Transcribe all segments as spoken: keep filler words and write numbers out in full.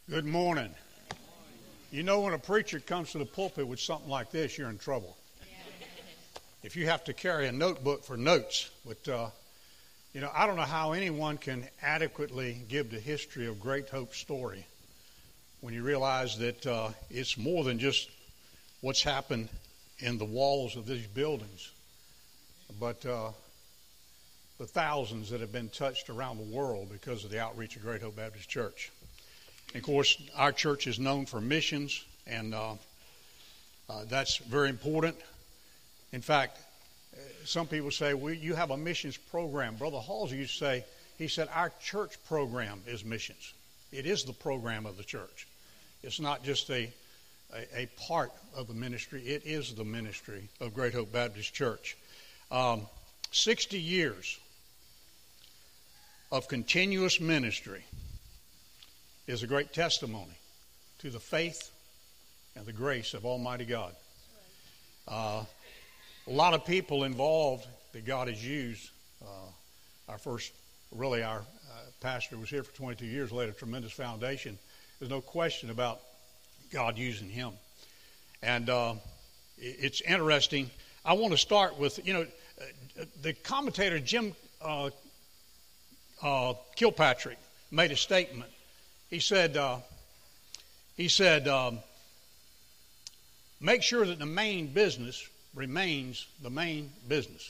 Good morning. You know, when a preacher comes to the pulpit with something like this, you're in trouble. If you have to carry a notebook for notes, but, uh, you know, I don't know how anyone can adequately give the history of Great Hope's story when you realize that uh, it's more than just what's happened in the walls of these buildings, but uh, the thousands that have been touched around the world because of the outreach of Great Hope Baptist Church. And of course, our church is known for missions, and uh, uh, that's very important. In fact, some people say, well, you have a missions program. Brother Halsey used to say, he said, our church program is missions. It is the program of the church. It's not just a, a, a part of the ministry. It is the ministry of Great Hope Baptist Church. Um, sixty years of continuous ministry is a great testimony to the faith and the grace of Almighty God. Uh, a lot of people involved that God has used. Uh, our first, really our uh, pastor was here for twenty-two years, laid a tremendous foundation. There's no question about God using him. And uh, it's interesting. I want to start with, you know, the commentator Jim uh, uh, Kilpatrick made a statement. He said, uh, he said, um, make sure that the main business remains the main business.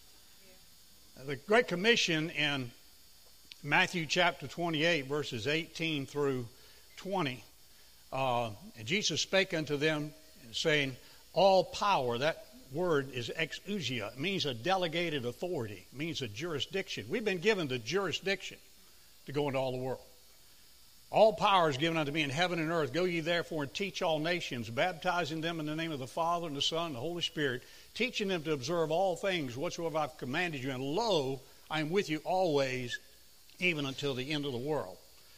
The Great Commission in Matthew chapter twenty-eight, verses eighteen through twenty, uh, and Jesus spake unto them, saying, all power, that word is exousia. It means a delegated authority. It means a jurisdiction. We've been given the jurisdiction to go into all the world. All power is given unto me in heaven and earth. Go ye therefore and teach all nations, baptizing them in the name of the Father and the Son and the Holy Spirit, teaching them to observe all things whatsoever I've commanded you. And lo, I am with you always, even until the end of the world.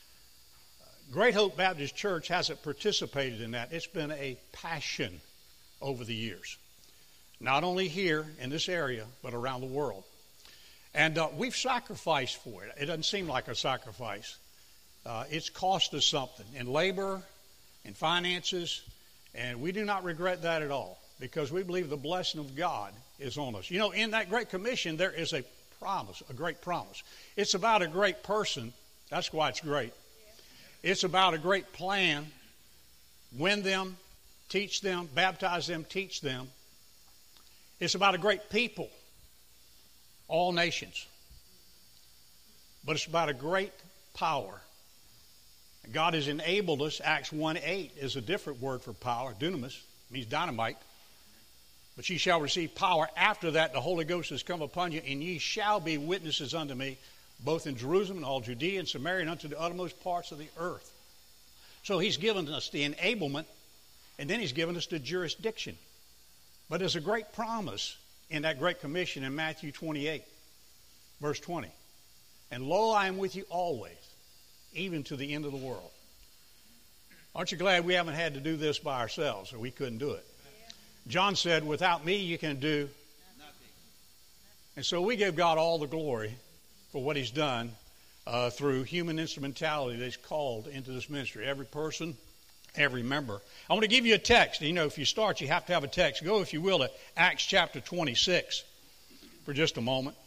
Great Hope Baptist Church hasn't participated in that. It's been a passion over the years. Not only here in this area, but around the world. And uh, we've sacrificed for it. It doesn't seem like a sacrifice. Uh, it's cost us something in labor, in finances, and we do not regret that at all because we believe the blessing of God is on us. You know, in that Great Commission, there is a promise, a great promise. It's about a great person. That's why it's great. It's about a great plan. Win them, teach them, baptize them, teach them. It's about a great people, all nations. But it's about a great power. God has enabled us. Acts one eight is a different word for power. Dunamis means dynamite. But ye shall receive power. After that, the Holy Ghost has come upon you, and ye shall be witnesses unto me, both in Jerusalem and all Judea and Samaria and unto the uttermost parts of the earth. So he's given us the enablement, and then he's given us the jurisdiction. But there's a great promise in that Great Commission in Matthew twenty-eight, verse twenty. And lo, I am with you always, even to the end of the world. Aren't you glad we haven't had to do this by ourselves, or we couldn't do it? John said, without me you can do nothing. And so we give God all the glory for what he's done uh, through human instrumentality that he's called into this ministry. Every person, every member. I want to give you a text. You know, if you start, you have to have a text. Go, if you will, to Acts chapter twenty-six for just a moment.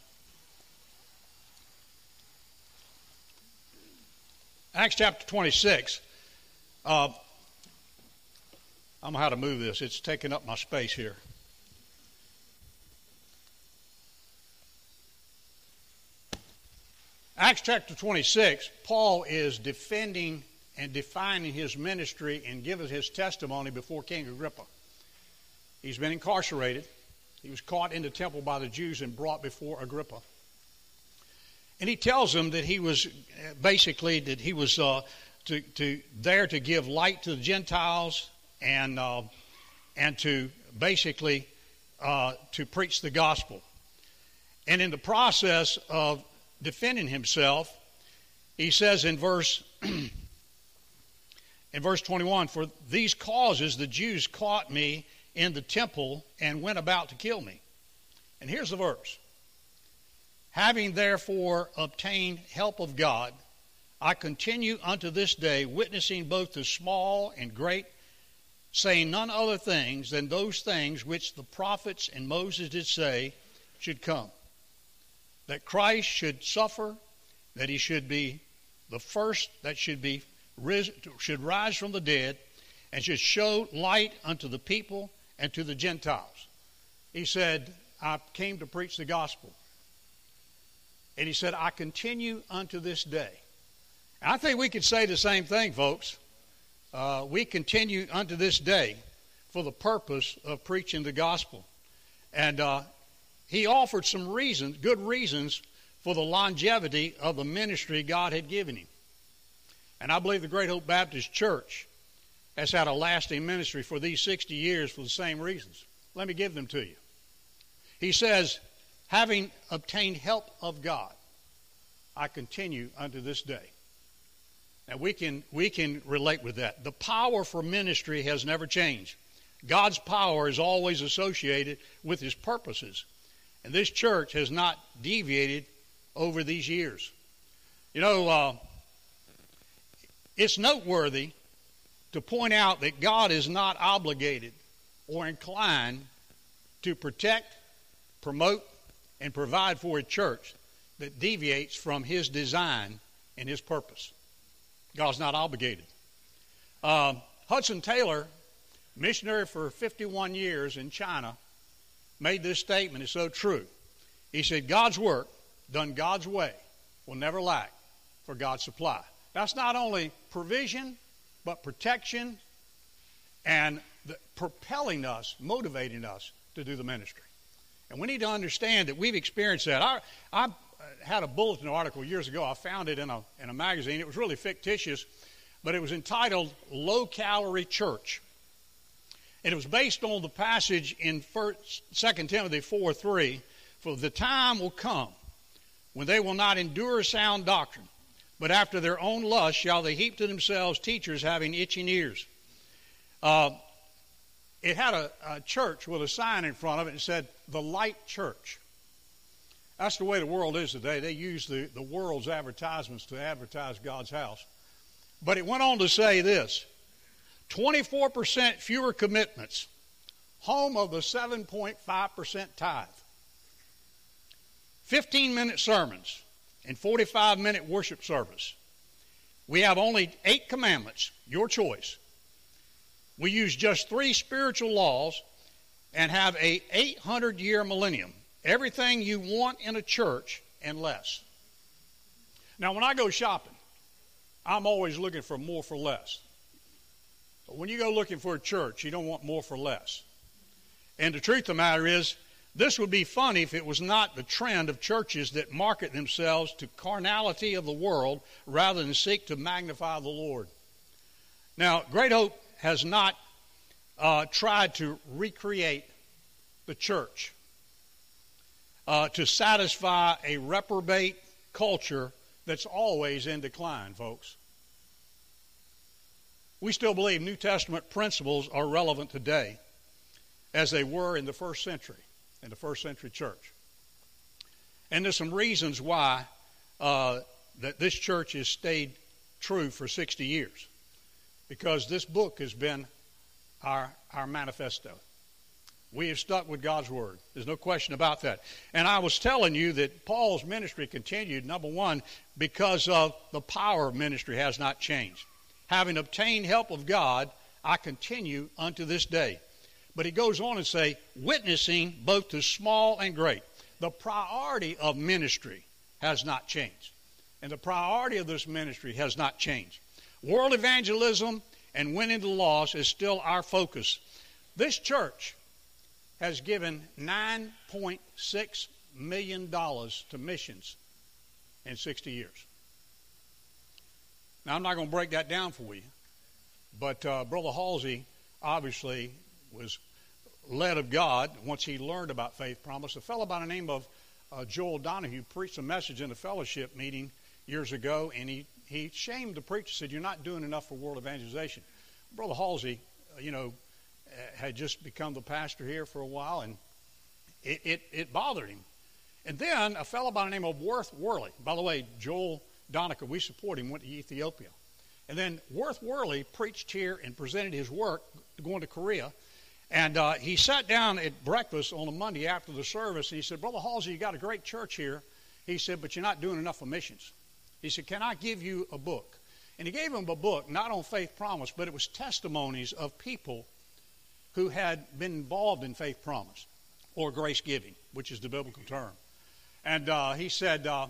Acts chapter twenty-six. Uh, I don't know how to move this. It's taking up my space here. Acts chapter twenty-six, Paul is defending and defining his ministry and giving his testimony before King Agrippa. He's been incarcerated. He was caught in the temple by the Jews and brought before Agrippa. And he tells them that he was basically that he was uh, to, to there to give light to the Gentiles and uh, and to basically uh, to preach the gospel. And in the process of defending himself, he says in verse in verse twenty-one, for these causes the Jews caught me in the temple and went about to kill me. And here's the verse. Having therefore obtained help of God, I continue unto this day, witnessing both to small and great, saying none other things than those things which the prophets and Moses did say should come. That Christ should suffer, that he should be the first that should be ris- should rise from the dead, and should show light unto the people and to the Gentiles. He said, I came to preach the gospel. And he said, I continue unto this day. And I think we could say the same thing, folks. Uh, we continue unto this day for the purpose of preaching the gospel. And uh, he offered some reasons, good reasons, for the longevity of the ministry God had given him. And I believe the Great Hope Baptist Church has had a lasting ministry for these sixty years for the same reasons. Let me give them to you. He says, having obtained help of God, I continue unto this day. Now we can, we can relate with that. The power for ministry has never changed. God's power is always associated with his purposes. And this church has not deviated over these years. You know, uh, it's noteworthy to point out that God is not obligated or inclined to protect, promote, and provide for a church that deviates from his design and his purpose. God's not obligated. Uh, Hudson Taylor, missionary for fifty-one years in China, made this statement. It's so true. He said, God's work, done God's way, will never lack, for God's supply. That's not only provision, but protection and the, propelling us, motivating us to do the ministry. And we need to understand that we've experienced that. I, I had a bulletin article years ago. I found it in a, in a magazine. It was really fictitious, but it was entitled Low Calorie Church. And it was based on the passage in Second Timothy four three, for the time will come when they will not endure sound doctrine, but after their own lust shall they heap to themselves teachers having itching ears. Uh, it had a, a church with a sign in front of it that said, the Light Church. That's the way the world is today. They use the, the world's advertisements to advertise God's house. But it went on to say this, twenty-four percent fewer commitments, home of the seven point five percent tithe, fifteen-minute sermons, and forty-five minute worship service. We have only eight commandments, your choice. We use just three spiritual laws and have a eight hundred year millennium. Everything you want in a church and less. Now, when I go shopping, I'm always looking for more for less. But when you go looking for a church, you don't want more for less. And the truth of the matter is, this would be funny if it was not the trend of churches that market themselves to carnality of the world rather than seek to magnify the Lord. Now, Great Hope has not uh, tried to recreate the church uh, to satisfy a reprobate culture that's always in decline, folks. We still believe New Testament principles are relevant today as they were in the first century, in the first century church. And there's some reasons why uh, that this church has stayed true for sixty years. Because this book has been our, our manifesto. We have stuck with God's Word. There's no question about that. And I was telling you that Paul's ministry continued, number one, because of the power of ministry has not changed. Having obtained help of God, I continue unto this day. But he goes on and say, witnessing both to small and great. The priority of ministry has not changed. And the priority of this ministry has not changed. World evangelism and winning the lost is still our focus. This church has given nine point six million dollars to missions in sixty years. Now, I'm not going to break that down for you, but uh, Brother Halsey obviously was led of God once he learned about Faith Promise. A fellow by the name of uh, Joel Donahue preached a message in a fellowship meeting years ago, and he, he shamed the preacher, said, you're not doing enough for world evangelization. Brother Halsey, uh, you know, had just become the pastor here for a while, and it, it, it bothered him. And then a fellow by the name of Worth Worley, by the way, Joel Donica, we support him, went to Ethiopia. And then Worth Worley preached here and presented his work going to Korea. And uh, he sat down at breakfast on a Monday after the service, and he said, Brother Halsey, you got a great church here. He said, but you're not doing enough for missions. He said, can I give you a book? And he gave him a book, not on Faith Promise, but it was testimonies of people who had been involved in Faith Promise, or grace giving, which is the biblical term. And uh, he said, uh,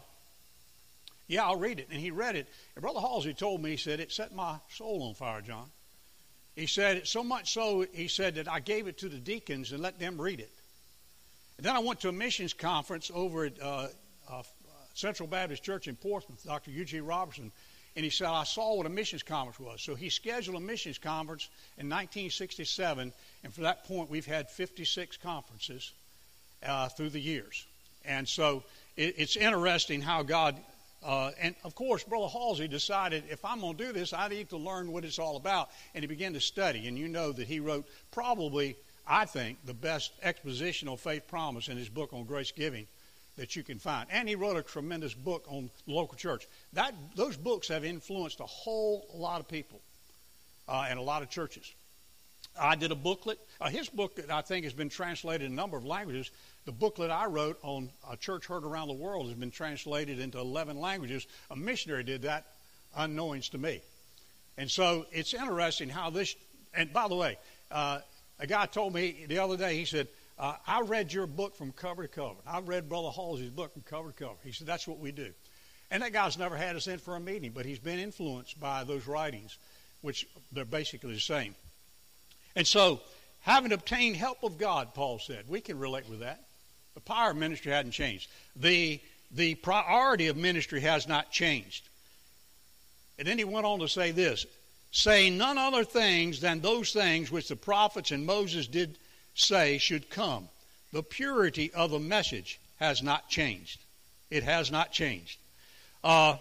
yeah, I'll read it. And he read it. And Brother Halsey told me, he said, it set my soul on fire, John. He said, so much so, he said, that I gave it to the deacons and let them read it. And then I went to a missions conference over at uh, uh, Central Baptist Church in Portsmouth, Doctor Eugene Robertson, and he said, I saw what a missions conference was. So he scheduled a missions conference in nineteen sixty-seven, and from that point we've had fifty-six conferences uh, through the years. And so it, it's interesting how God, uh, and of course Brother Halsey decided, if I'm going to do this, I need to learn what it's all about. And he began to study, and you know that he wrote probably, I think, the best expositional faith promise in his book on grace giving that you can find. And he wrote a tremendous book on the local church. That those books have influenced a whole lot of people uh, and a lot of churches. I did a booklet. Uh, his book, that I think, has been translated in a number of languages. The booklet I wrote on A Church Heard Around the World has been translated into eleven languages. A missionary did that unknowns to me. And so it's interesting how this, and by the way, uh, a guy told me the other day, he said, Uh, I read your book from cover to cover. I read Brother Halsey's book from cover to cover. He said, that's what we do. And that guy's never had us in for a meeting, but he's been influenced by those writings, which they're basically the same. And so, having obtained help of God, Paul said, we can relate with that. The power of ministry hadn't changed. The, the priority of ministry has not changed. And then he went on to say this, saying none other things than those things which the prophets and Moses did say should come. The purity of the message has not changed. It has not changed. Uh,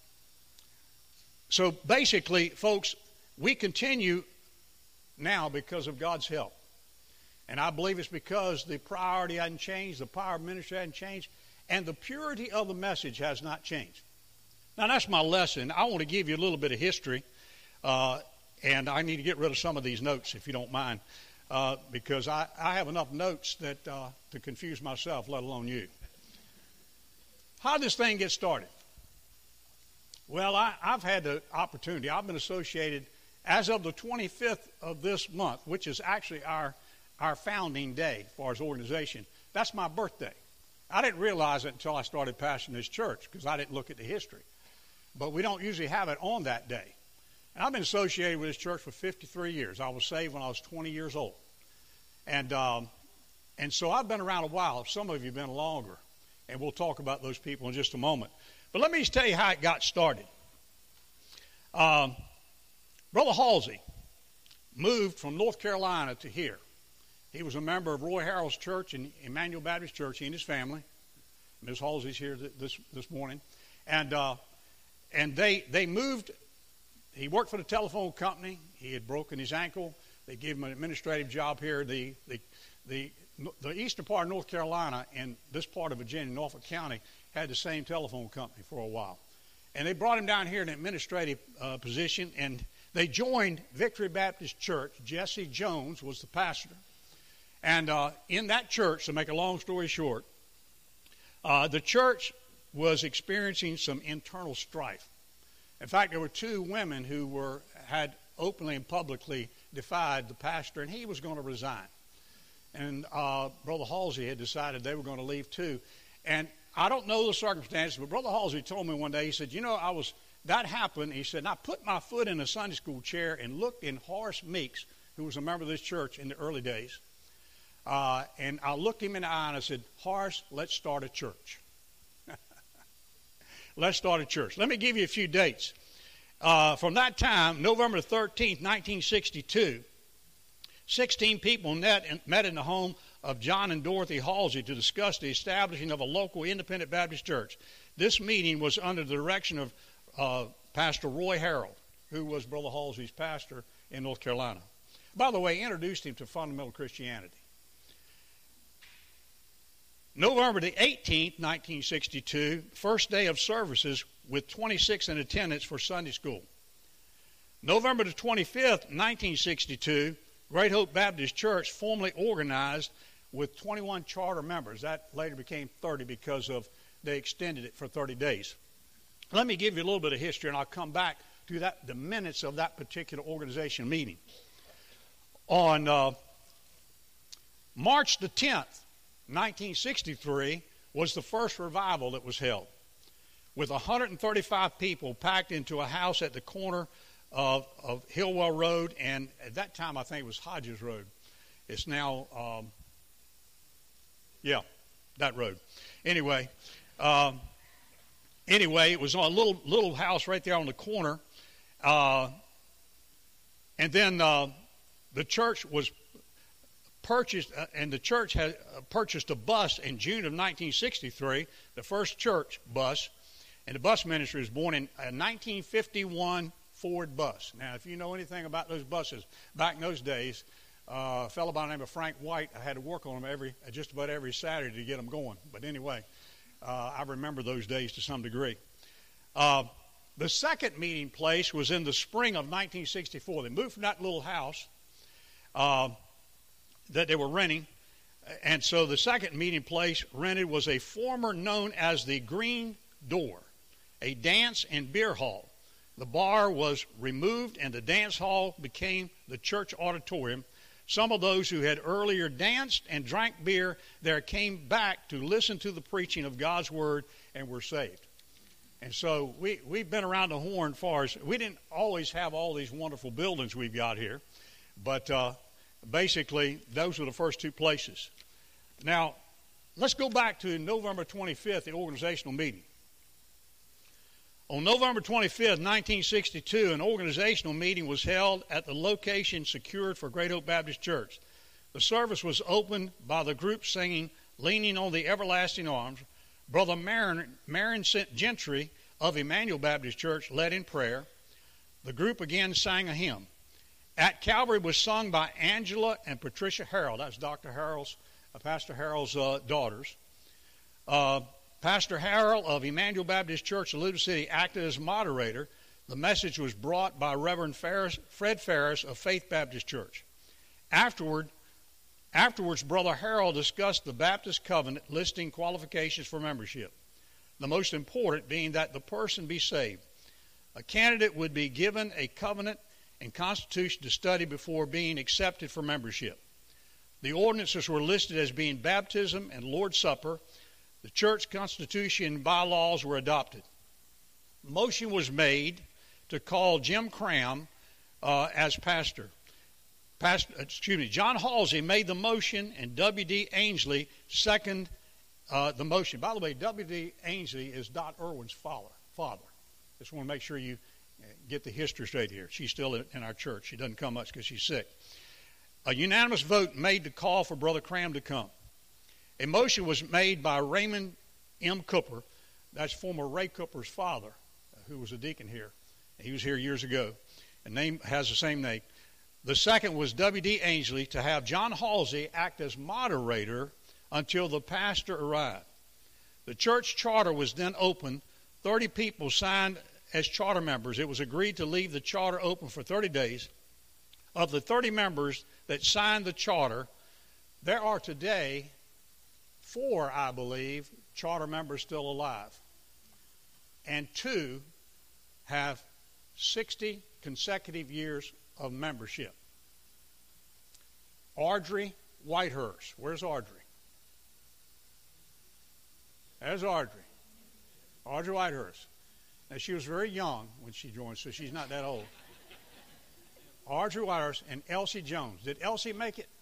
so basically, folks, we continue now because of God's help. And I believe it's because the priority hasn't changed, the power of ministry hasn't changed, and the purity of the message has not changed. Now, that's my lesson. I want to give you a little bit of history, uh, and I need to get rid of some of these notes, if you don't mind. Uh, because I, I have enough notes that uh, to confuse myself, let alone you. How did this thing get started? Well, I, I've had the opportunity. I've been associated as of the twenty-fifth of this month, which is actually our, our founding day as far as organization. That's my birthday. I didn't realize it until I started pastoring this church because I didn't look at the history. But we don't usually have it on that day. And I've been associated with this church for fifty-three years. I was saved when I was twenty years old. And um, and so I've been around a while. Some of you have been longer. And we'll talk about those people in just a moment. But let me just tell you how it got started. Um, Brother Halsey moved from North Carolina to here. He was a member of Roy Harrell's church in Emmanuel Baptist Church, he and his family. Miz Halsey's here this this morning. And uh, and they they moved. He worked for the telephone company. He had broken his ankle. They gave him an administrative job here. The, the, the, the eastern part of North Carolina and this part of Virginia, Norfolk County, had the same telephone company for a while. And they brought him down here in an administrative uh, position, and they joined Victory Baptist Church. Jesse Jones was the pastor. And uh, in that church, to make a long story short, uh, the church was experiencing some internal strife. In fact, there were two women who were had openly and publicly defied the pastor, and he was going to resign. And uh, Brother Halsey had decided they were going to leave too. And I don't know the circumstances, but Brother Halsey told me one day, he said, you know, I was that happened. He said, and I put my foot in a Sunday school chair and looked in Horace Meeks, who was a member of this church in the early days. Uh, and I looked him in the eye and I said, Horace, let's start a church. Let's start a church. Let me give you a few dates. Uh, from that time, November thirteenth, nineteen sixty-two, sixteen people met in, met in the home of John and Dorothy Halsey to discuss the establishing of a local independent Baptist church. This meeting was under the direction of uh, Pastor Roy Harrell, who was Brother Halsey's pastor in North Carolina. By the way, introduced him to fundamental Christianity. November the eighteenth, nineteen sixty-two, first day of services with twenty-six in attendance for Sunday school. November the twenty-fifth, nineteen sixty-two, Great Hope Baptist Church formally organized with twenty-one charter members. That later became thirty because of they extended it for thirty days. Let me give you a little bit of history, and I'll come back to that, the minutes of that particular organization meeting. On uh, March the tenth, nineteen sixty-three, was the first revival that was held, with one hundred thirty-five people packed into a house at the corner of, of Hillwell Road, and at that time I think it was Hodges Road. It's now, um, yeah, that road. Anyway, um, anyway, it was on a little little house right there on the corner, uh, and then uh, the church was purchased, uh, and the church had uh, purchased a bus in June of nineteen sixty-three, the first church bus, and the bus ministry was born in a nineteen fifty-one Ford bus. Now, if you know anything about those buses, back in those days, uh, a fellow by the name of Frank White, I had to work on them every just about every Saturday to get them going. But anyway, uh, I remember those days to some degree. Uh, the second meeting place was in the spring of nineteen sixty-four. They moved from that little house uh, that they were renting, and so the second meeting place rented was a former known as the Green Door, a dance and beer hall. The bar was removed and the dance hall became the church auditorium. Some of those who had earlier danced and drank beer there came back to listen to the preaching of God's word and were saved. And so we, we've been around the horn far as, we didn't always have all these wonderful buildings we've got here, but uh, basically those were the first two places. Now, let's go back to November twenty-fifth, the organizational meeting. On November twenty-fifth, nineteen sixty-two, an organizational meeting was held at the location secured for Great Hope Baptist Church. The service was opened by the group singing "Leaning on the Everlasting Arms." Brother Marin, Marin Gentry of Emmanuel Baptist Church led in prayer. The group again sang a hymn. At Calvary was sung by Angela and Patricia Harrell. That's Doctor Harrell's, uh, Pastor Harrell's uh, daughters. Uh, Pastor Harrell of Emmanuel Baptist Church in Little City acted as moderator. The message was brought by Reverend Ferris, Fred Ferris of Faith Baptist Church. Afterward, afterwards, Brother Harrell discussed the Baptist covenant, listing qualifications for membership, the most important being that the person be saved. A candidate would be given a covenant and constitution to study before being accepted for membership. The ordinances were listed as being baptism and Lord's Supper. The church constitution and bylaws were adopted. Motion was made to call Jim Cram uh, as pastor. Pastor. Excuse me, John Halsey made the motion and W D Ainsley seconded uh, the motion. By the way, W D Ainsley is Dot Irwin's father. Father. Just want to make sure you get the history straight here. She's still in our church. She doesn't come much because she's sick. A unanimous vote made to call for Brother Cram to come. A motion was made by Raymond M. Cooper. That's former Ray Cooper's father, who was a deacon here. He was here years ago. The name has the same name. The second was W D Ainsley to have John Halsey act as moderator until the pastor arrived. The church charter was then opened. thirty people signed as charter members. It was agreed to leave the charter open for thirty days. Of the thirty members that signed the charter, there are today four, I believe, charter members still alive. And two have sixty consecutive years of membership. Audrey Whitehurst. Where's Audrey? There's Audrey. Audrey Whitehurst. Now, she was very young when she joined, so she's not that old. Audrey Whitehurst and Elsie Jones. Did Elsie make it?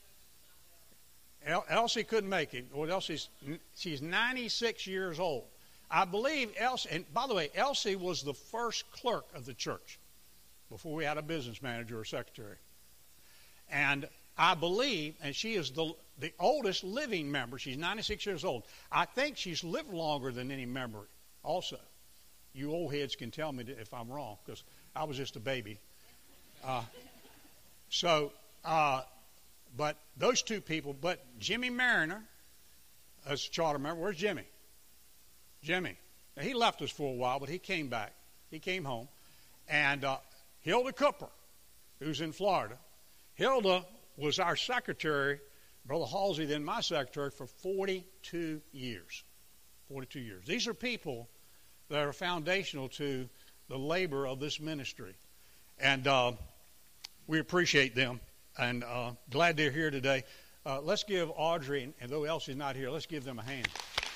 El- Elsie couldn't make it. Well, Elsie's she's ninety-six years old. I believe Elsie, and by the way, Elsie was the first clerk of the church before we had a business manager or secretary. And I believe, and she is the the oldest living member. She's ninety-six years old. I think she's lived longer than any member also. You old heads can tell me if I'm wrong, because I was just a baby. Uh, so, uh, but those two people, but Jimmy Mariner, as a charter member, where's Jimmy? Jimmy. Now, he left us for a while, but he came back. He came home. And uh, Hilda Cooper, who's in Florida, Hilda was our secretary, Brother Halsey, then my secretary, for forty-two years. forty-two years. These are people that are foundational to the labor of this ministry. And uh, we appreciate them, and uh, glad they're here today. Uh, let's give Audrey, and, and though Elsie's not here, let's give them a hand.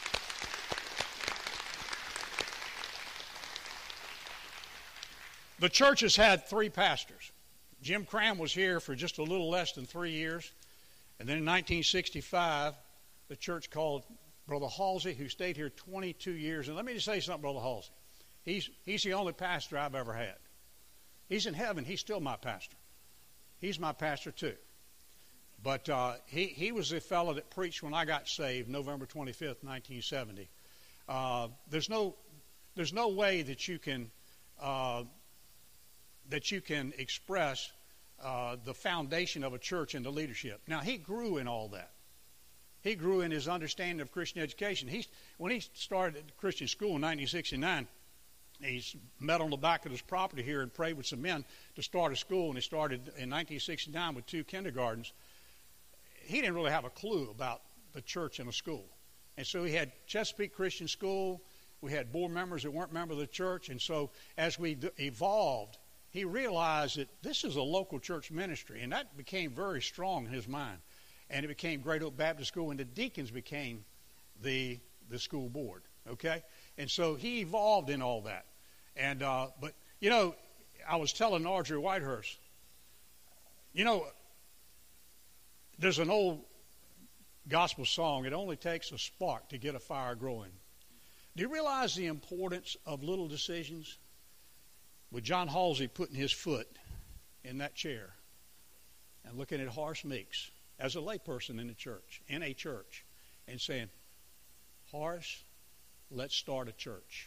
The church has had three pastors. Jim Cram was here for just a little less than three years. And then in nineteen sixty-five, the church called Brother Halsey, who stayed here twenty-two years. And let me just say something, Brother Halsey. He's, he's the only pastor I've ever had. He's in heaven. He's still my pastor. He's my pastor too. But uh, he, he was the fellow that preached when I got saved, November twenty-fifth, nineteen seventy. Uh, there's no there's no way that you can uh, that you can express uh, the foundation of a church and the leadership. Now, he grew in all that. He grew in his understanding of Christian education. He, when he started at Christian school in nineteen sixty-nine, he met on the back of his property here and prayed with some men to start a school, and he started in nineteen sixty-nine with two kindergartens. He didn't really have a clue about the church and a school. And so he had Chesapeake Christian School. We had board members that weren't members of the church. And so as we d- evolved, he realized that this is a local church ministry, and that became very strong in his mind. And it became Great Oak Baptist School, and the deacons became the the school board. Okay, and so he evolved in all that. And uh, but you know, I was telling Audrey Whitehurst, you know, there's an old gospel song. It only takes a spark to get a fire growing. Do you realize the importance of little decisions? With John Halsey putting his foot in that chair and looking at Horace Meeks as a layperson in the church, in a church, and saying, Horace, let's start a church.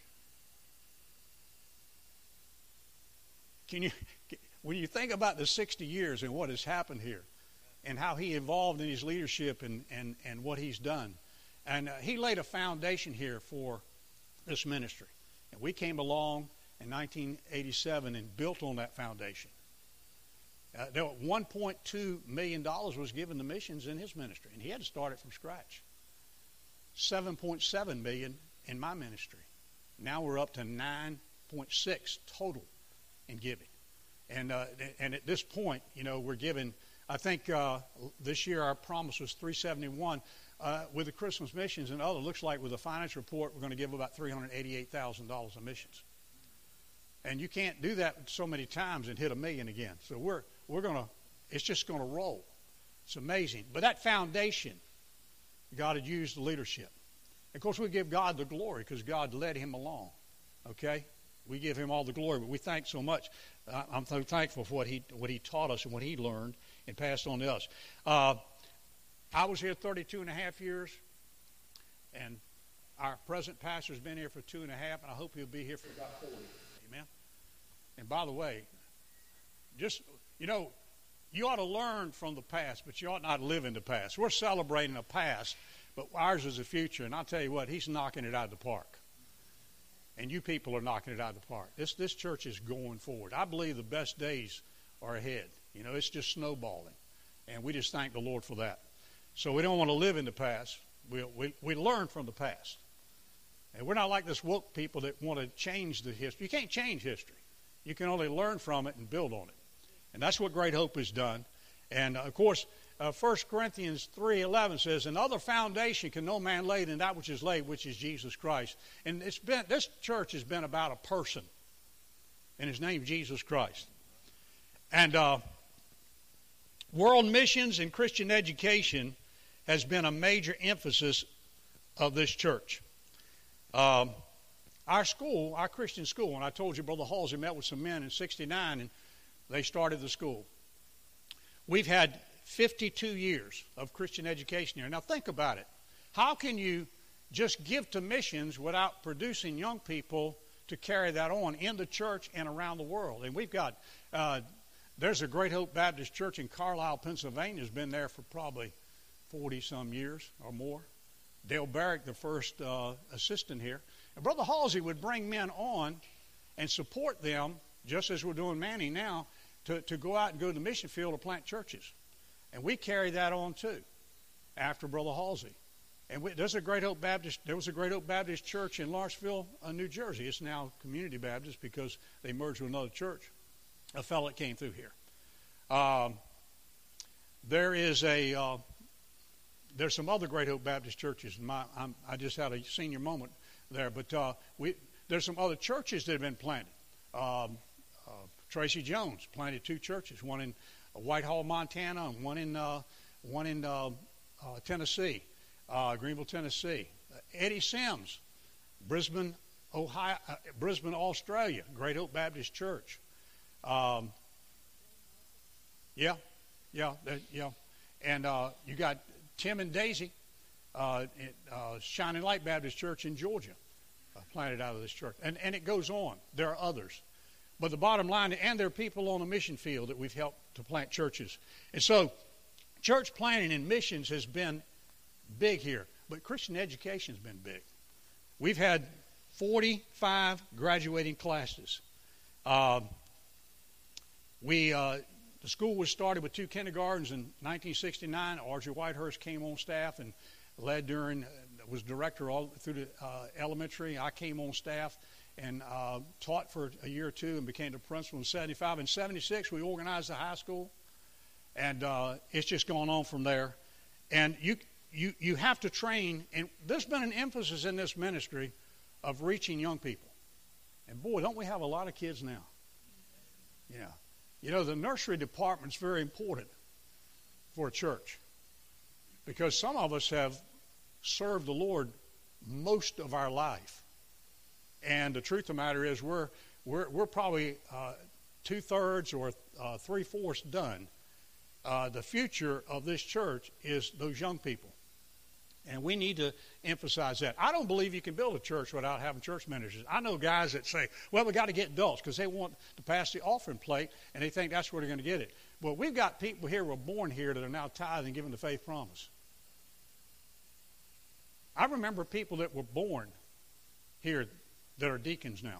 Can you, when you think about the sixty years and what has happened here, and how he evolved in his leadership and, and, and what he's done, and uh, he laid a foundation here for this ministry. And we came along in nineteen eighty-seven and built on that foundation. Uh, there were one point two million dollars was given to missions in his ministry, and he had to start it from scratch. seven point seven million dollars in my ministry. Now we're up to nine point six total in giving. And uh, and at this point, you know, we're giving, I think uh, this year our promise was three seventy-one. Uh, with the Christmas missions and other, looks like with the finance report, we're going to give about three hundred eighty-eight thousand dollars in missions. And you can't do that so many times and hit a million again. So we're we're going to, it's just going to roll. It's amazing. But that foundation, God had used the leadership. Of course, we give God the glory because God led him along. Okay? We give him all the glory, but we thank so much. Uh, I'm so thankful for what he what he taught us and what he learned and passed on to us. Uh, I was here thirty-two and a half years, and our present pastor's been here for two and a half, and I hope he'll be here for about forty. Amen? And by the way, just, you know, you ought to learn from the past, but you ought not live in the past. We're celebrating a past, but ours is the future, and I'll tell you what, he's knocking it out of the park. And you people are knocking it out of the park. This, this church is going forward. I believe the best days are ahead. You know, it's just snowballing, and we just thank the Lord for that. So we don't want to live in the past. We, we, we learn from the past. And we're not like this woke people that want to change the history. You can't change history. You can only learn from it and build on it. And that's what Great Hope has done. And, uh, of course, uh, First Corinthians three eleven says, another foundation can no man lay than that which is laid, which is Jesus Christ. And it's been, this church has been about a person, and his name is Jesus Christ. And uh, world missions and Christian education has been a major emphasis of this church. Um, our school, our Christian school, and I told you Brother Halsey met with some men in sixty-nine, and they started the school. We've had fifty-two years of Christian education here. Now think about it. How can you just give to missions without producing young people to carry that on in the church and around the world? And we've got, uh, there's a Great Hope Baptist Church in Carlisle, Pennsylvania, has been there for probably forty-some years or more. Dale Barrick, the first uh, assistant here. And Brother Halsey would bring men on and support them, just as we're doing Manning now, to, to go out and go to the mission field to plant churches. And we carry that on too, after Brother Halsey. And we, there's a Great Hope Baptist. There was a Great Hope Baptist church in Lawrenceville, uh, New Jersey. It's now Community Baptist because they merged with another church. A fellow that came through here. Um, there is a uh, there's some other Great Hope Baptist churches. My, I'm, I just had a senior moment there, but uh, we there's some other churches that have been planted. Um, uh, Tracy Jones planted two churches, one in Whitehall, Montana, and one in uh, one in uh, uh, Tennessee, uh, Greenville, Tennessee. Uh, Eddie Sims, Brisbane, Ohio, uh, Brisbane, Australia, Great Hope Baptist Church. Um, yeah, yeah, that, yeah, and uh, you got Tim and Daisy, uh, at, uh, Shining Light Baptist Church in Georgia, uh, planted out of this church, and and it goes on. There are others, but the bottom line, and there are people on the mission field that we've helped to plant churches, and so church planting and missions has been big here, but Christian education has been big. We've had forty-five graduating classes. Uh, we uh, the school was started with two kindergartens in nineteen sixty-nine. Archie Whitehurst came on staff and led during, uh, was director all through the uh, elementary. I came on staff and uh, taught for a year or two and became the principal in seventy-five. In seventy-six, we organized the high school, and uh, it's just gone on from there. And you, you, you have to train, and there's been an emphasis in this ministry of reaching young people. And boy, don't we have a lot of kids now. Yeah. You know, the nursery department's very important for a church because some of us have served the Lord most of our life. And the truth of the matter is we're we're, we're probably uh, two-thirds or uh, three-fourths done. Uh, the future of this church is those young people. And we need to emphasize that. I don't believe you can build a church without having church ministers. I know guys that say, well, we got to get adults because they want to pass the offering plate and they think that's where they're going to get it. Well, we've got people here who were born here that are now tithing and given the faith promise. I remember people that were born here that are deacons now.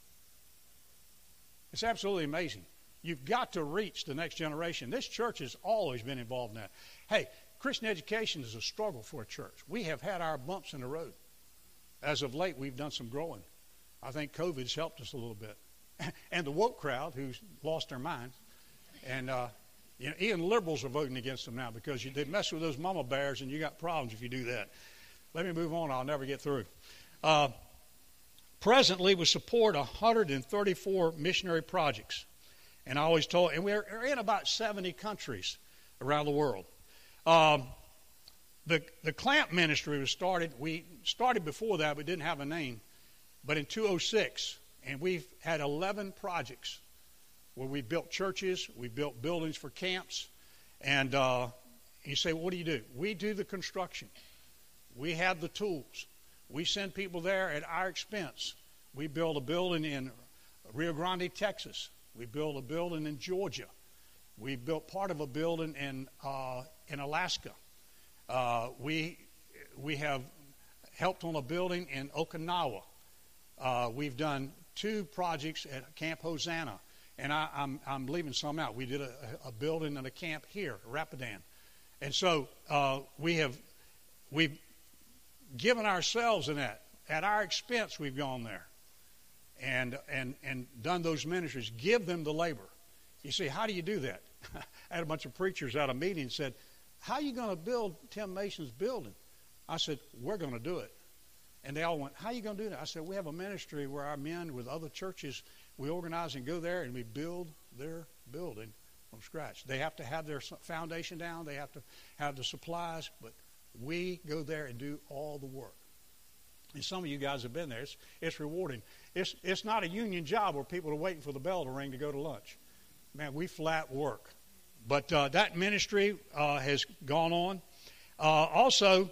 It's absolutely amazing. You've got to reach the next generation. This church has always been involved in that. Hey, Christian education is a struggle for a church. We have had our bumps in the road. As of late, we've done some growing. I think COVID's helped us a little bit. And the woke crowd, who's lost their minds. And uh, you know, even liberals are voting against them now because you, they mess with those mama bears and you got problems if you do that. Let me move on. I'll never get through. Uh, presently, we support one hundred thirty-four missionary projects. And I always told, and we're in about seventy countries around the world. Um, the the Clamp ministry was started. We started before that, but didn't have a name. But in two thousand six, and we've had eleven projects where we built churches, we built buildings for camps, and uh, you say, well, what do you do? We do the construction. We have the tools. We send people there at our expense. We build a building in Rio Grande, Texas. We built a building in Georgia. We built part of a building in uh, in Alaska. Uh, we we have helped on a building in Okinawa. Uh, we've done two projects at Camp Hosanna, and I, I'm I'm leaving some out. We did a, a building and a camp here, Rapidan, and so uh, we have we've given ourselves in that at our expense. We've gone there, and and and done those ministries. Give them the labor. You see, how do you do that? I had a bunch of preachers at a meeting and said, how are you going to build Tim Mason's building? I said, we're going to do it. And they all went, how are you going to do that? I said, we have a ministry where our men with other churches, we organize and go there and we build their building from scratch. They have to have their foundation down. They have to have the supplies. But we go there and do all the work. And some of you guys have been there. It's, it's rewarding. It's, it's not a union job where people are waiting for the bell to ring to go to lunch. Man, we flat work. But uh, that ministry uh, has gone on. Uh, also,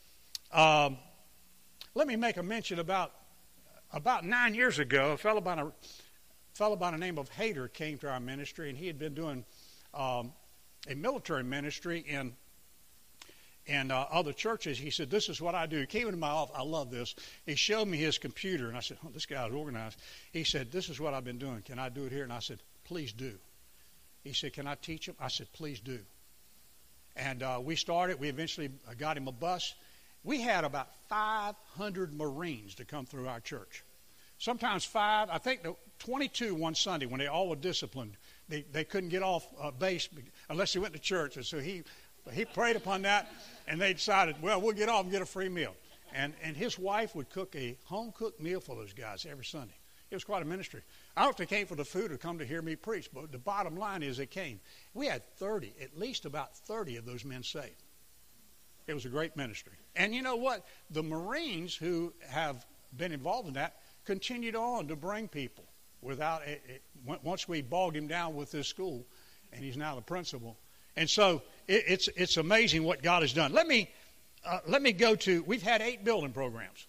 um, let me make a mention about about nine years ago, a fellow by a fellow by the name of Hayter came to our ministry, and he had been doing um, a military ministry in and uh, other churches. He said, this is what I do. He came into my office. I love this. He showed me his computer, and I said, oh, this guy's organized. He said, this is what I've been doing. Can I do it here? And I said, please do. He said, can I teach him? I said, please do. And uh, we started. We eventually got him a bus. We had about five hundred Marines to come through our church. Sometimes five. I think the twenty-two one Sunday when they all were disciplined. They, they couldn't get off uh, base unless they went to church. And so he he prayed upon that, and they decided, well, we'll get off and get a free meal. And and his wife would cook a home-cooked meal for those guys every Sunday. It was quite a ministry. I don't know if they came for the food or come to hear me preach, but the bottom line is they came. We had thirty, at least about thirty of those men saved. It was a great ministry. And you know what? The Marines who have been involved in that continued on to bring people. Without it, it, once we bogged him down with this school, and he's now the principal. And so it, it's it's amazing what God has done. Let me uh, let me go to. We've had eight building programs,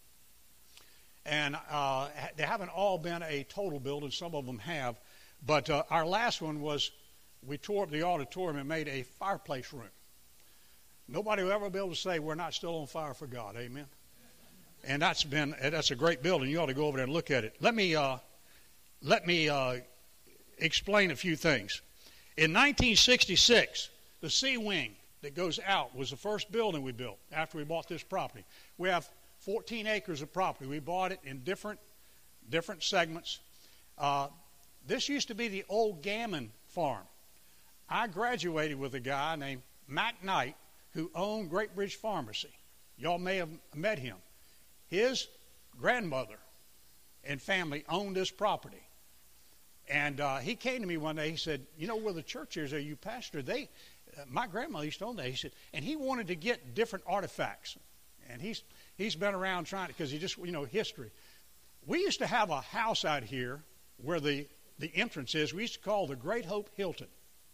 and uh, they haven't all been a total building. Some of them have, but uh, our last one was we tore up the auditorium and made a fireplace room. Nobody will ever be able to say we're not still on fire for God. Amen. And that's been that's a great building. You ought to go over there and look at it. Let me. Uh, Let me uh, explain a few things. In nineteen sixty-six, the C Wing that goes out was the first building we built after we bought this property. We have fourteen acres of property. We bought it in different different segments. Uh, this used to be the old Gammon farm. I graduated with a guy named Mac Knight who owned Great Bridge Pharmacy. Y'all may have met him. His grandmother and family owned this property. And uh, he came to me one day. He said, you know where the church is, are you pastor? They, uh, my grandmother used to own that. He said, and he wanted to get different artifacts. And he's he's been around trying to, because he just, you know, history. We used to have a house out here where the, the entrance is. We used to call the Great Hope Hilton.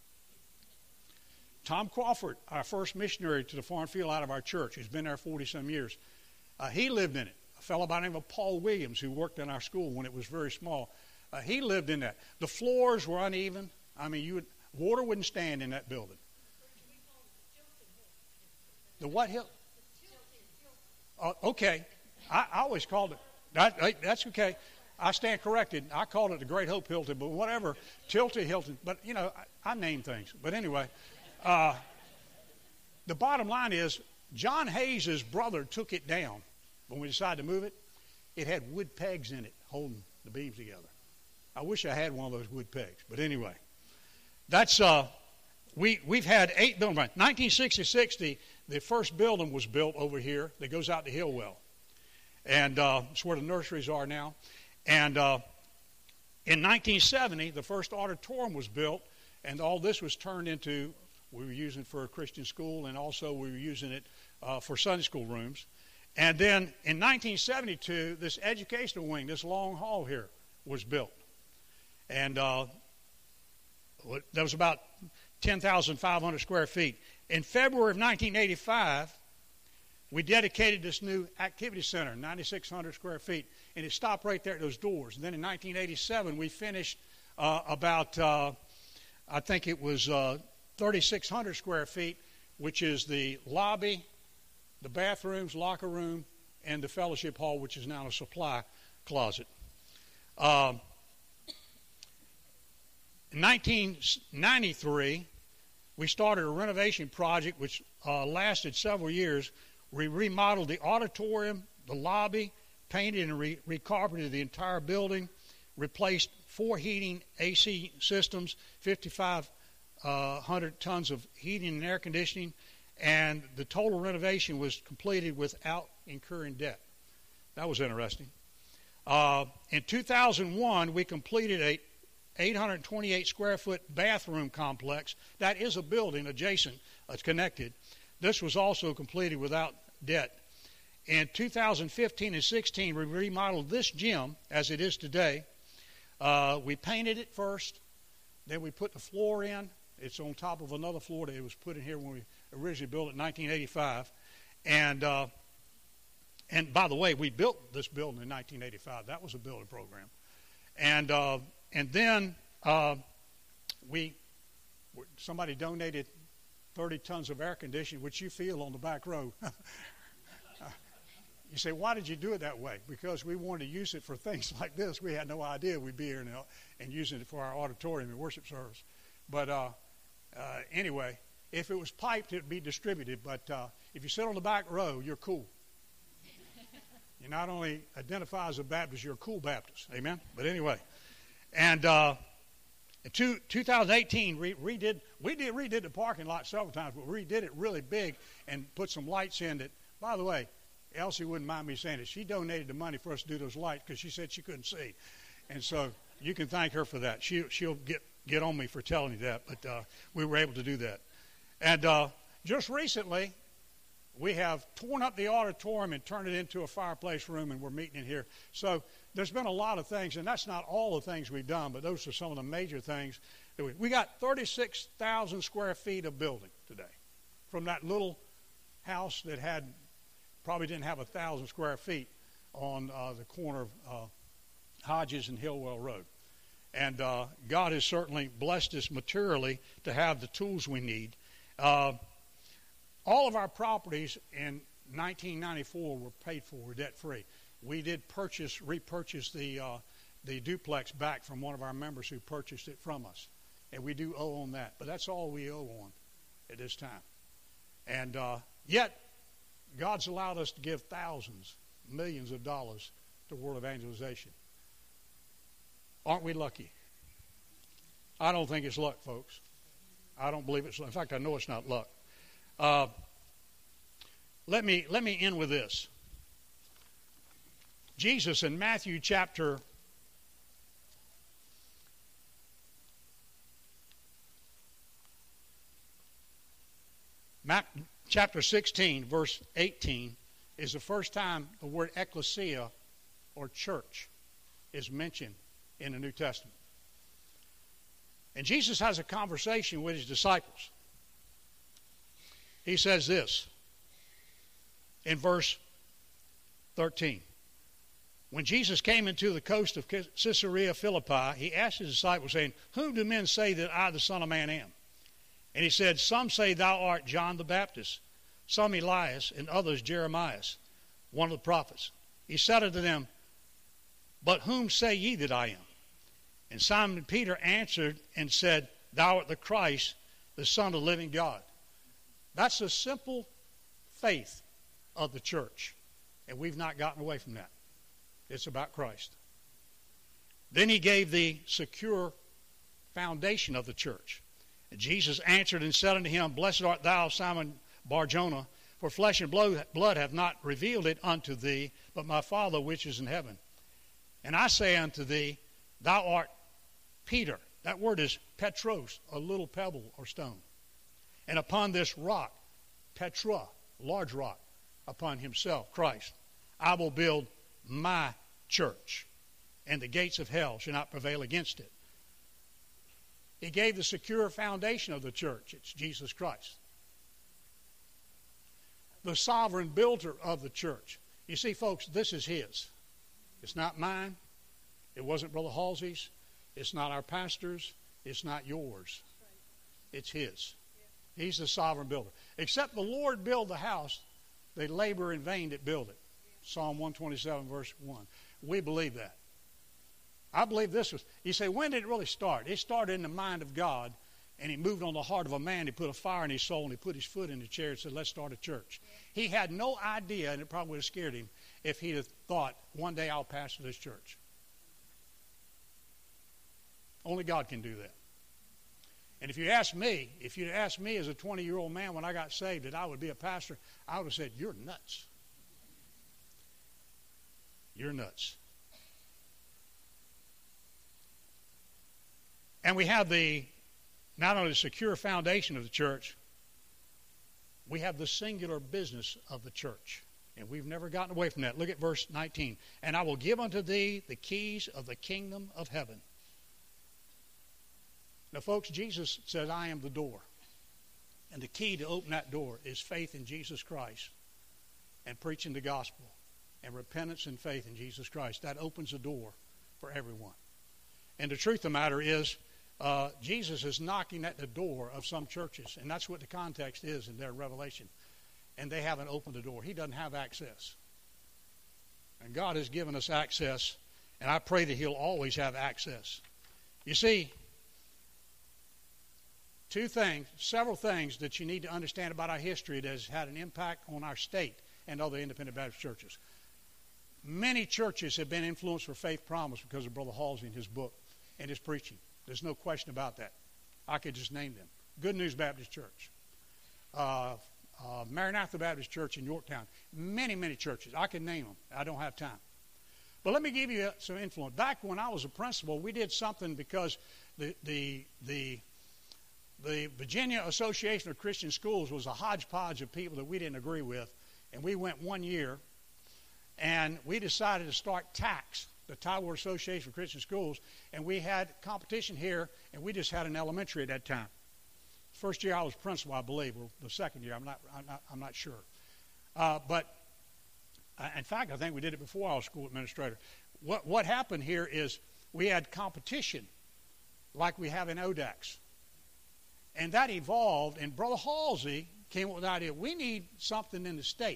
Tom Crawford, our first missionary to the farm field out of our church, who's been there forty-some years, uh, he lived in it. A fellow by the name of Paul Williams, who worked in our school when it was very small. Uh, he lived in that. The floors were uneven. I mean, you would, water wouldn't stand in that building. The what hill? Uh, okay. I, I always called it. That, that's okay. I stand corrected. I called it the Great Hope Hilton, but whatever. Tilted Hilton. But, you know, I, I name things. But anyway, uh, the bottom line is John Hayes' brother took it down when we decided to move it. It had wood pegs in it holding the beams together. I wish I had one of those wood pegs. But anyway, that's uh, we, we've had eight buildings. nineteen sixty-six, the, the first building was built over here that goes out to Hillwell. And uh, it's where the nurseries are now. And uh, in nineteen seventy, the first auditorium was built, and all this was turned into, we were using it for a Christian school, and also we were using it uh, for Sunday school rooms. And then in nineteen seventy-two, this educational wing, this long hall here, was built. And uh, that was about ten thousand five hundred square feet. In February of nineteen eighty-five, we dedicated this new activity center, nine thousand six hundred square feet, and it stopped right there at those doors. And then in nineteen eighty-seven, we finished uh, about, uh, I think it was uh, three thousand six hundred square feet, which is the lobby, the bathrooms, locker room, and the fellowship hall, which is now a supply closet. Uh, in nineteen ninety-three, we started a renovation project which uh, lasted several years. We remodeled the auditorium, the lobby, painted and re- recarpeted the entire building, replaced four heating A C systems, fifty-five hundred tons of heating and air conditioning, and the total renovation was completed without incurring debt. That was interesting. Uh, in two thousand one, we completed a eight hundred twenty-eight square foot bathroom complex. That is a building adjacent, uh, connected. This was also completed without debt. In two thousand fifteen and sixteen, we remodeled this gym as it is today. Uh, we painted it first, then we put the floor in. It's on top of another floor that it was put in here when we originally built it in nineteen eighty-five. And uh, and by the way, we built this building in nineteen eighty-five. That was a building program. And uh, and then uh, we somebody donated thirty tons of air conditioning, which you feel on the back row. You say, why did you do it that way? Because we wanted to use it for things like this. We had no idea we'd be here and, and using it for our auditorium and worship service. But uh, uh, anyway, if it was piped, it would be distributed. But uh, if you sit on the back row, you're cool. You not only identify as a Baptist, you're a cool Baptist. Amen? But anyway. And uh, in two, twenty eighteen, we redid, we did, redid the parking lot several times, but we redid it really big and put some lights in that, by the way, Elsie wouldn't mind me saying it. She donated the money for us to do those lights because she said she couldn't see. And so you can thank her for that. She, she'll get, get on me for telling you that, but uh, we were able to do that. And uh, just recently, we have torn up the auditorium and turned it into a fireplace room, and we're meeting in here. So there's been a lot of things, and that's not all the things we've done, but those are some of the major things. That we, we got thirty-six thousand square feet of building today from that little house that had probably didn't have a thousand square feet on uh, the corner of uh, Hodges and Hillwell Road. And uh, God has certainly blessed us materially to have the tools we need. Uh, all of our properties in nineteen ninety-four were paid for, were debt-free. We did purchase, repurchase the, uh, the duplex back from one of our members who purchased it from us. And we do owe on that. But that's all we owe on at this time. And uh, yet, God's allowed us to give thousands, millions of dollars to world evangelization. Aren't we lucky? I don't think it's luck, folks. I don't believe it's luck. In fact, I know it's not luck. Uh, let me let me end with this. Jesus in Matthew chapter Chapter sixteen, verse eighteen, is the first time the word ecclesia, or church, is mentioned in the New Testament. And Jesus has a conversation with his disciples. He says this in verse thirteen. When Jesus came into the coast of Caesarea Philippi, he asked his disciples, saying, "Whom do men say that I, the Son of Man, am?" And he said, "Some say thou art John the Baptist, some Elias, and others Jeremiah, one of the prophets." He said unto them, "But whom say ye that I am?" And Simon Peter answered and said, "Thou art the Christ, the Son of the living God." That's the simple faith of the church. And we've not gotten away from that. It's about Christ. Then he gave the secure foundation of the church. And Jesus answered and said unto him, "Blessed art thou, Simon Bar-Jonah, for flesh and blood have not revealed it unto thee, but my Father which is in heaven. And I say unto thee, thou art Peter." That word is Petros, a little pebble or stone. "And upon this rock," Petra, large rock, upon himself, Christ, "I will build my church, and the gates of hell shall not prevail against it." He gave the secure foundation of the church. It's Jesus Christ. The sovereign builder of the church. You see, folks, this is his. It's not mine. It wasn't Brother Halsey's. It's not our pastor's. It's not yours. It's his. He's the sovereign builder. Except the Lord build the house, they labor in vain that build it. Psalm one twenty-seven, verse one. We believe that. I believe this was, you say, when did it really start? It started in the mind of God, and he moved on the heart of a man. He put a fire in his soul, and he put his foot in the chair and said, "Let's start a church." He had no idea, and it probably would have scared him, if he'd have thought, one day I'll pastor this church. Only God can do that. And if you ask me, if you'd asked me as a twenty-year-old man when I got saved that I would be a pastor, I would have said, "You're nuts. You're nuts." And we have the, not only the secure foundation of the church, we have the singular business of the church. And we've never gotten away from that. Look at verse nineteen. "And I will give unto thee the keys of the kingdom of heaven." Now, folks, Jesus said, "I am the door." And the key to open that door is faith in Jesus Christ and preaching the gospel and repentance and faith in Jesus Christ. That opens the door for everyone. And the truth of the matter is, Uh, Jesus is knocking at the door of some churches, and that's what the context is in their revelation. And they haven't opened the door. He doesn't have access. And God has given us access, and I pray that He'll always have access. You see, two things, several things that you need to understand about our history that has had an impact on our state and other independent Baptist churches. Many churches have been influenced for Faith Promise because of Brother Halsey and his book and his preaching. There's no question about that. I could just name them. Good News Baptist Church. Uh, uh, Maranatha Baptist Church in Yorktown. Many, many churches. I can name them. I don't have time. But let me give you some influence. Back when I was a principal, we did something because the the the the Virginia Association of Christian Schools was a hodgepodge of people that we didn't agree with. And we went one year, and we decided to start T A C S, the Tyward Association of Christian Schools, and we had competition here, and we just had an elementary at that time. First year I was principal, I believe, or the second year, I'm not, I'm not, I'm not sure. Uh, but, uh, in fact, I think we did it before I was school administrator. What, what happened here is we had competition like we have in O D A C S. And that evolved, and Brother Halsey came up with the idea, we need something in the state.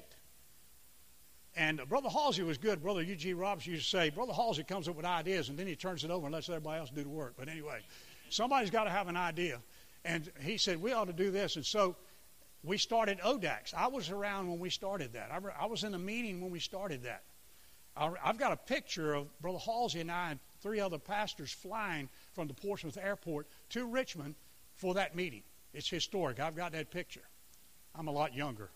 And uh, Brother Halsey was good. Brother U G Roberts used to say, Brother Halsey comes up with ideas, and then he turns it over and lets everybody else do the work. But anyway, somebody's got to have an idea. And he said, we ought to do this. And so we started O D A C S. I was around when we started that. I, re- I was in a meeting when we started that. I, I've got a picture of Brother Halsey and I and three other pastors flying from the Portsmouth Airport to Richmond for that meeting. It's historic. I've got that picture. I'm a lot younger.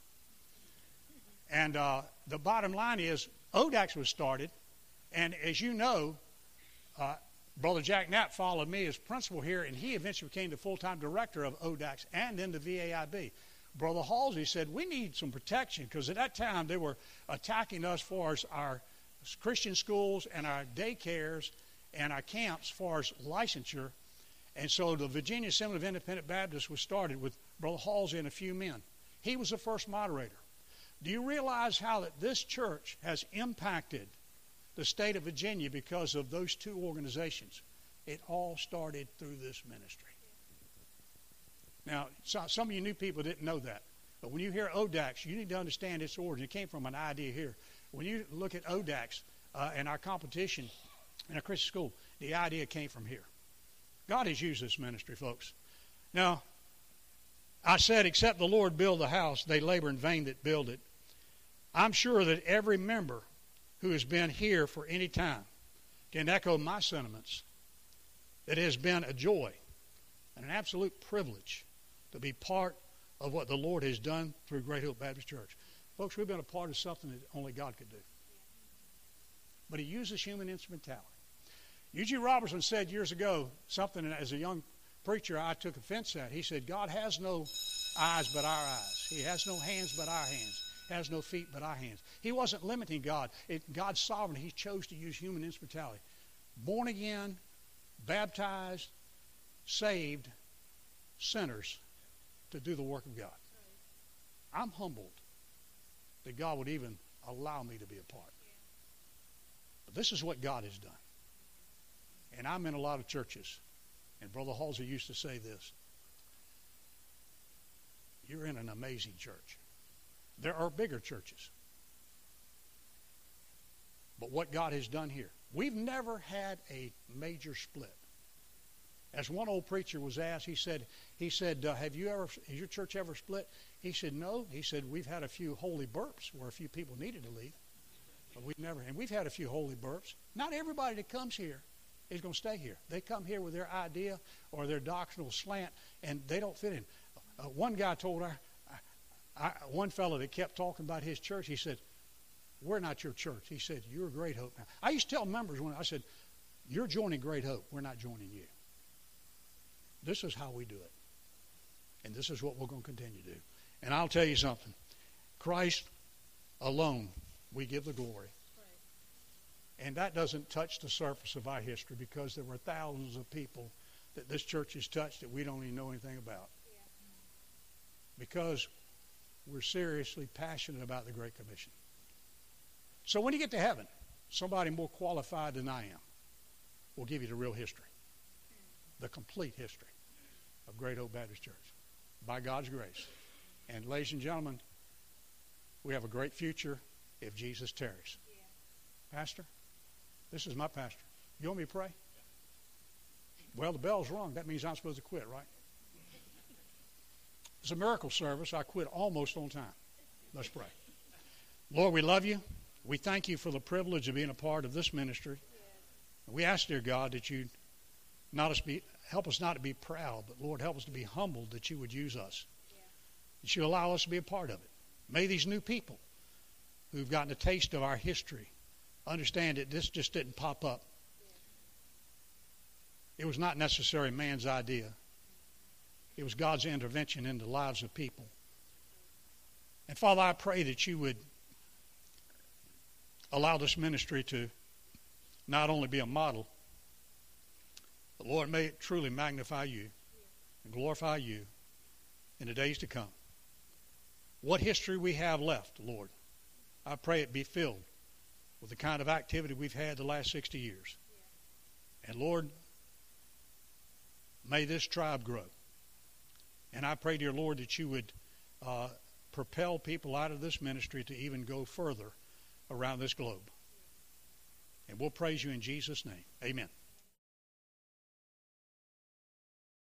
And uh, the bottom line is O D A C S was started. And as you know, uh, Brother Jack Knapp followed me as principal here, and he eventually became the full-time director of O D A C S and then the V A I B. Brother Halsey said, we need some protection, because at that time they were attacking us as far as our Christian schools and our daycares and our camps as far as licensure. And so the Virginia Assembly of Independent Baptists was started with Brother Halsey and a few men. He was the first moderator. Do you realize how that this church has impacted the state of Virginia because of those two organizations? It all started through this ministry. Now, so, some of you new people didn't know that. But when you hear O D A C S, you need to understand its origin. It came from an idea here. When you look at O D A C S uh, and our competition in our Christian school, the idea came from here. God has used this ministry, folks. Now, I said, except the Lord build the house, they labor in vain that build it. I'm sure that every member who has been here for any time can echo my sentiments. It has been a joy and an absolute privilege to be part of what the Lord has done through Great Hope Baptist Church. Folks, we've been a part of something that only God could do. But He uses human instrumentality. U G Robertson said years ago something as a young preacher I took offense at. He said, God has no eyes but our eyes. He has no hands but our hands. He has no feet but our hands. He wasn't limiting God. It, God's sovereignty. He chose to use human instrumentality. Born again, baptized, saved sinners to do the work of God. I'm humbled that God would even allow me to be a part. But this is what God has done. And I'm in a lot of churches. And Brother Halsey used to say this. You're in an amazing church. There are bigger churches. But what God has done here, we've never had a major split. As one old preacher was asked, he said, he said, uh, have you ever, has your church ever split? He said, no. He said, we've had a few holy burps where a few people needed to leave. But we've never, and we've had a few holy burps. Not everybody that comes here is going to stay here. They come here with their idea or their doctrinal slant, and they don't fit in. Uh, one guy told our, I, one fellow that kept talking about his church, he said, we're not your church. He said, you're Great Hope now. I used to tell members when I said, you're joining Great Hope. We're not joining you. This is how we do it. And this is what we're going to continue to do. And I'll tell you something. Christ alone, we give the glory. Right. And that doesn't touch the surface of our history, because there were thousands of people that this church has touched that we don't even know anything about. Yeah. Because we're seriously passionate about the Great Commission. So when you get to heaven, somebody more qualified than I am will give you the real history. the complete history of Great Oak Baptist Church by God's grace. And ladies and gentlemen, we have a great future if Jesus tarries. Yeah. Pastor, this is my pastor. You want me to pray? Well, the bell's rung. That means I'm supposed to quit, right? It's a miracle service. I quit almost on time. Let's pray. Lord, we love you. We thank you for the privilege of being a part of this ministry. We ask, dear God, that you not us be, help us not to be proud, but Lord, help us to be humbled that you would use us. That you allow us to be a part of it. May these new people who've gotten a taste of our history understand that this just didn't pop up. It was not necessarily man's idea. It was God's intervention in the lives of people. And Father, I pray that you would allow this ministry to not only be a model, but Lord, may it truly magnify you and glorify you in the days to come. What history we have left, Lord, I pray it be filled with the kind of activity we've had the last sixty years. And Lord, may this tribe grow. And I pray, dear Lord, that you would uh, propel people out of this ministry to even go further around this globe. And we'll praise you in Jesus' name. Amen.